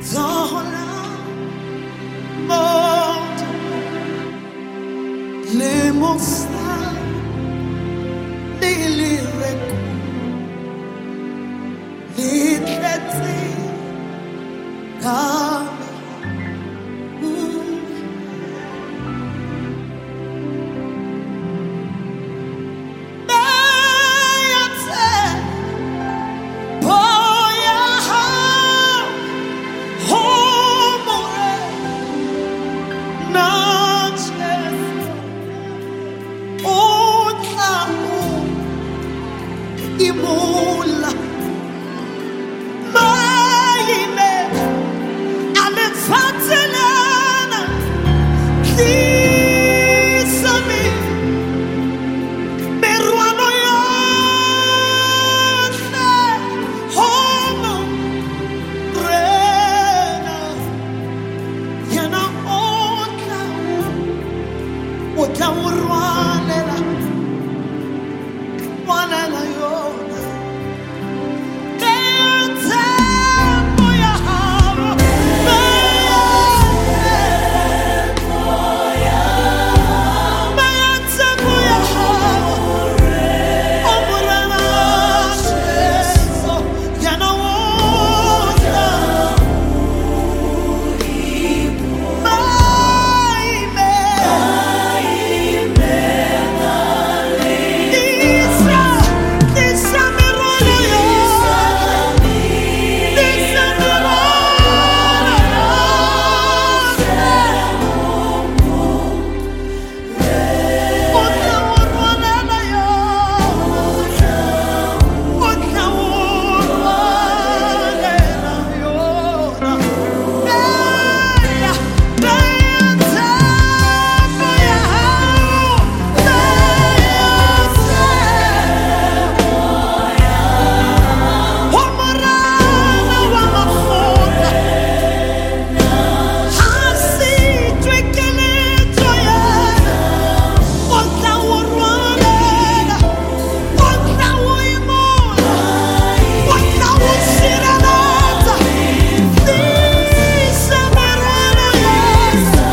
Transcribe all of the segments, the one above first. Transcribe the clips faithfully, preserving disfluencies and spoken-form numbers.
Zola, Mont, Le Mossa, Lilireku, Litleti, Kame, Mayate, Boya, Homore, Natchez, Otau, Imula, Maime, Alexatilana, Kisami, Meruano Yone, Homo, Rena, Yana Ota, Ota Urwanela, Wanela Yona, Kente, Boya Haro, Mayate Boya Haro, Omurana Sheso, Yana Wota, Maime, Nisa, Nisa Mirono Yone, Nisa Mirono Yone, Ota Urwanela Yone, Ota Urwanela Yone, Beya, Beyate, Boya Haro, Beyate, Homorana Wamafona, Hasi Twekele Joyana, Ota Urwanela, Ota Uimola, Ota Ushiranata, Nisa Mirono Yone,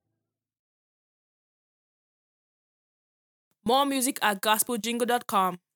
More music at gospel jingle dot com.